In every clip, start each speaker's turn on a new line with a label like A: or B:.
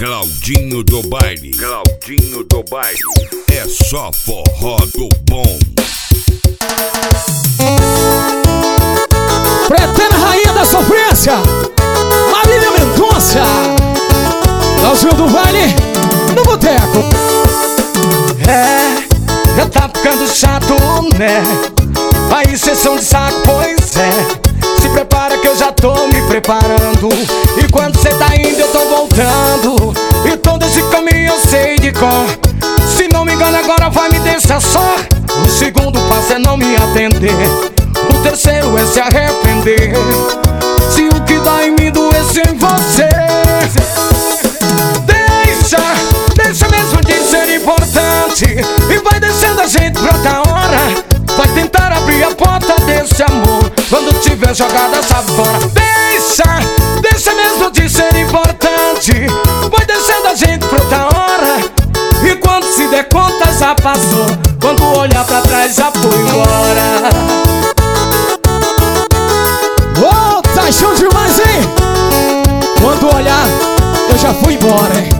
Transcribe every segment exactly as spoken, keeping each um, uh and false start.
A: Claudinho do baile, Claudinho do baile, é só forró do bom.
B: Pretena rainha da sofrência, Marília Mendonça, Claudinho do baile, no boteco.
C: É, já tá ficando chato, né? Aí sessão de saco, pois é. Se prepara que eu já tô me preparando. E quando cê tá indo eu tô voltando. E todo esse caminho eu sei de cor. Se não me engano agora vai me deixar só. O segundo passo é não me atender. O terceiro é se arrepender. Se o que dá em mim doesse em você. Deixa, deixa mesmo de ser importante. E vai deixando a gente pra outra hora. Vai tentar abrir a porta desse amor quando tiver jogado essa fora. Deixa, deixa mesmo de ser importante. Vai deixando a gente pra outra hora. E quando se der conta já passou. Quando olhar pra trás já foi embora.
B: Ô, oh, tá show demais, hein? Quando olhar eu já fui embora, hein?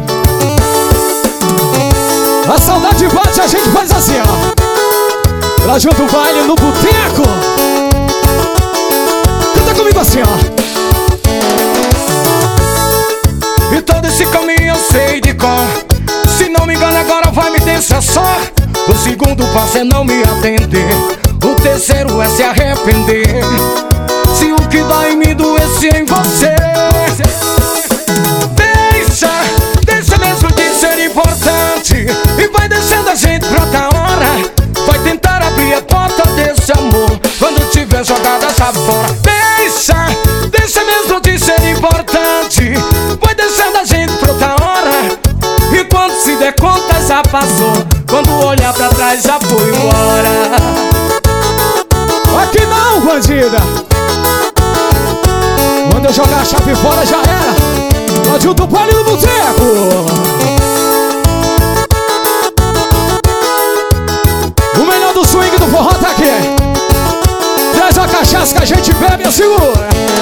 B: A saudade bate, a gente faz assim, ó. Claudinho do baile no boteco. Canta comigo assim, ó.
C: E todo esse caminho eu sei de cor. Se não me engano agora vai me deixar só. O segundo passo é não me atender. O terceiro é se arrepender. Se o que dá em mim doesse em você. Deixa, deixa mesmo de ser importante. E vai deixando a gente pra outra hora. Vai tentar abrir a porta desse amor quando tiver jogado essa fora. Deixa, deixa mesmo de ser importante. Vai deixando a gente pra outra hora. E quando se der conta já passou. Quando olhar pra trás já foi embora.
B: Aqui não, bandida. Quando eu jogar a chave fora já era. Claudinho do baile no boteco. O melhor do swing do forró tá aqui. Traz a cachaça que a gente bebe e segura.